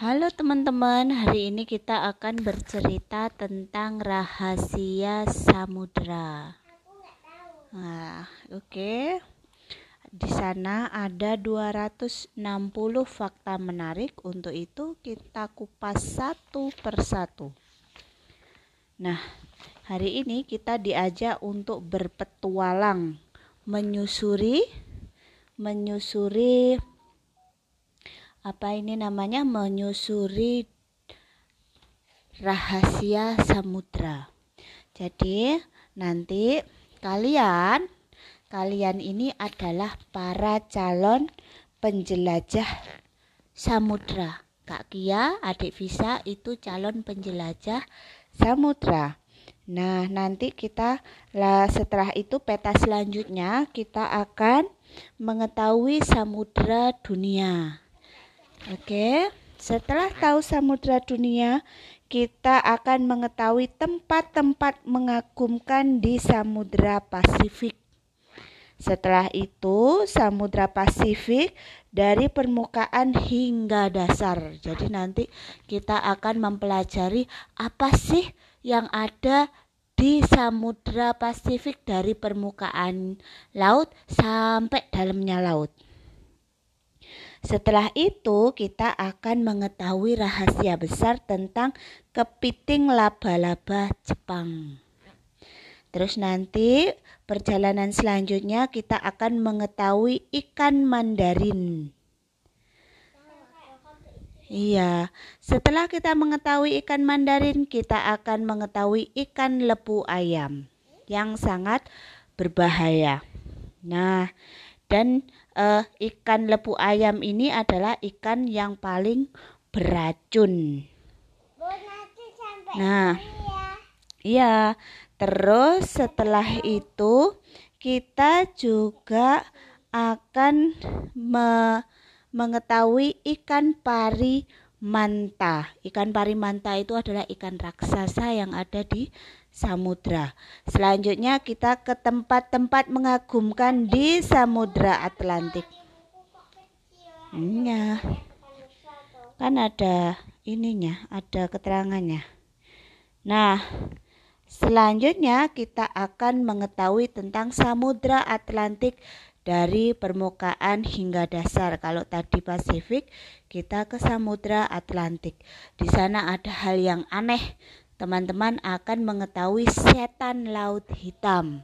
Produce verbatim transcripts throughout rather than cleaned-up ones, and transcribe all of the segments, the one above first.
Halo teman-teman, hari ini kita akan bercerita tentang rahasia samudra. Nah, oke. Okay. Di sana ada dua ratus enam puluh fakta menarik. Untuk itu kita kupas satu persatu. Nah, hari ini kita diajak untuk berpetualang, menyusuri menyusuri apa ini namanya menyusuri rahasia samudra. Jadi nanti kalian kalian ini adalah para calon penjelajah samudra. Kak Kia, adik Visa itu calon penjelajah samudra. Nah, nanti kita lah setelah itu peta selanjutnya kita akan mengetahui samudra dunia. Oke, setelah tahu samudra dunia, kita akan mengetahui tempat-tempat mengagumkan di Samudra Pasifik. Setelah itu, Samudra Pasifik dari permukaan hingga dasar. Jadi nanti kita akan mempelajari apa sih yang ada di Samudra Pasifik dari permukaan laut sampai dalamnya laut. Setelah itu kita akan mengetahui rahasia besar tentang kepiting laba-laba Jepang. Terus nanti perjalanan selanjutnya kita akan mengetahui ikan mandarin. Iya, setelah kita mengetahui ikan mandarin, kita akan mengetahui ikan lepu ayam yang sangat berbahaya. Nah, dan uh, ikan lepu ayam ini adalah ikan yang paling beracun. Nah, iya. Terus setelah itu kita juga akan me- mengetahui ikan pari manta. Ikan pari manta itu adalah ikan raksasa yang ada di samudra. Selanjutnya kita ke tempat-tempat mengagumkan di Samudra Atlantik. Iya. Kan ada ininya, ada keterangannya. Nah, selanjutnya kita akan mengetahui tentang Samudra Atlantik dari permukaan hingga dasar. Kalau tadi Pasifik, kita ke Samudra Atlantik. Di sana ada hal yang aneh. Teman-teman akan mengetahui setan laut hitam.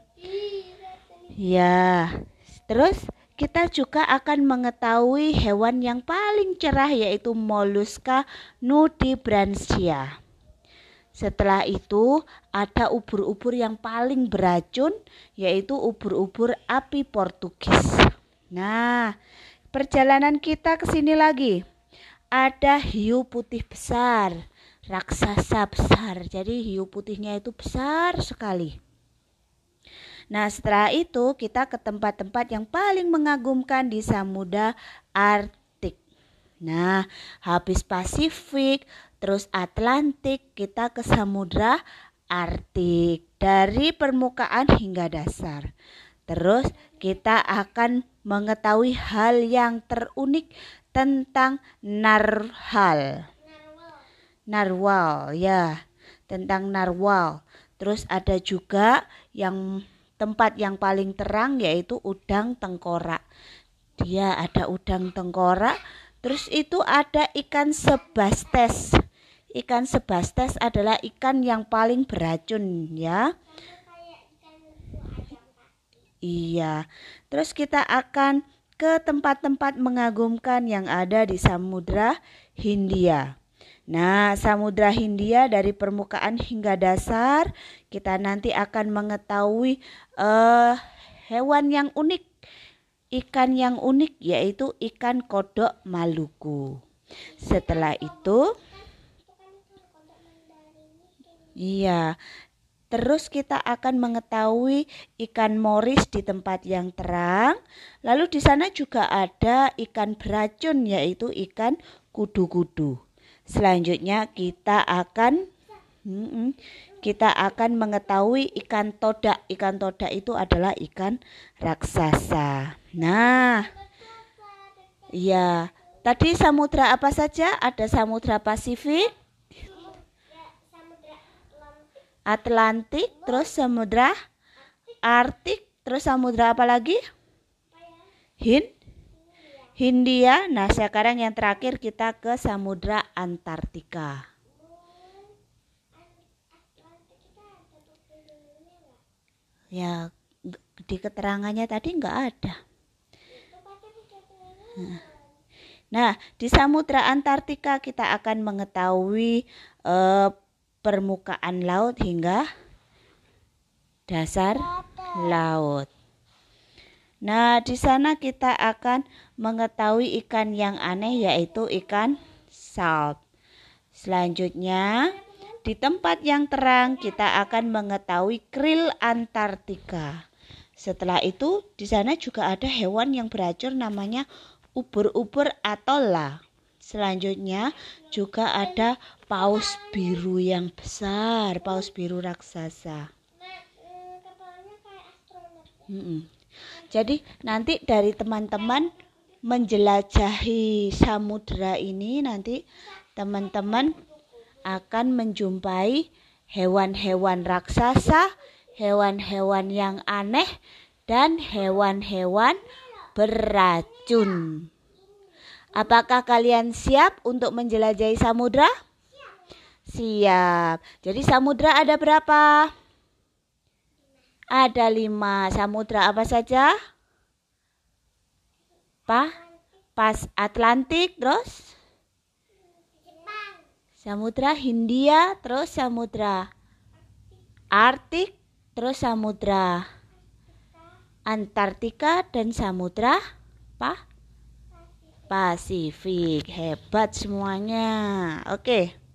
Ya, terus kita juga akan mengetahui hewan yang paling cerah yaitu Mollusca nudibranchia. Setelah itu ada ubur-ubur yang paling beracun yaitu ubur-ubur api Portugis. Nah, perjalanan kita ke sini lagi. Ada hiu putih besar, raksasa besar. Jadi hiu putihnya itu besar sekali. Nah, setelah itu kita ke tempat-tempat yang paling mengagumkan di Samudra Arktik. Nah, habis Pasifik, terus Atlantik, kita ke Samudra Arktik dari permukaan hingga dasar. Terus kita akan mengetahui hal yang terunik tentang narwhal. Narwhal, ya, tentang narwhal. Terus ada juga yang tempat yang paling terang yaitu udang tengkorak. Dia ada udang tengkorak. Terus itu ada ikan sebastes. Ikan sebastes adalah ikan yang paling beracun, ya. Iya. Terus kita akan ke tempat-tempat mengagumkan yang ada di Samudra Hindia. Nah, Samudra Hindia dari permukaan hingga dasar, kita nanti akan mengetahui uh, hewan yang unik. Ikan yang unik yaitu ikan kodok Maluku. Setelah itu, iya, terus kita akan mengetahui ikan moris di tempat yang terang. Lalu di sana juga ada ikan beracun yaitu ikan kudu-kudu. Selanjutnya kita akan kita akan mengetahui ikan todak. Ikan todak itu adalah ikan raksasa. Nah, ya, Tadi samudra apa saja? Ada samudra Pasifik, Atlantik, terus samudra Arktik, terus samudra apa lagi? Hind Hindia. Nah, sekarang yang terakhir kita ke samudra Antartika. Ya, di keterangannya tadi nggak ada. Nah, di samudra Antartika kita akan mengetahui eh, permukaan laut hingga dasar laut. Nah, di sana kita akan mengetahui ikan yang aneh, yaitu ikan salt. Selanjutnya, di tempat yang terang kita akan mengetahui krill Antartika. Setelah itu, di sana juga ada hewan yang beracun namanya ubur-ubur atau la. Selanjutnya juga ada paus biru yang besar, paus biru raksasa. Hmm. Jadi nanti dari teman-teman menjelajahi samudra ini, nanti teman-teman akan menjumpai hewan-hewan raksasa, hewan-hewan yang aneh, dan hewan-hewan beracun. Apakah kalian siap untuk menjelajahi samudra? Siap. Jadi samudra ada berapa? Ada lima. Samudra apa saja? Pa? Pas Atlantik, terus? Samudra Hindia, terus samudra Arktik, terus samudra Antartika, dan samudra pa? Pasifik. Hebat semuanya. Oke.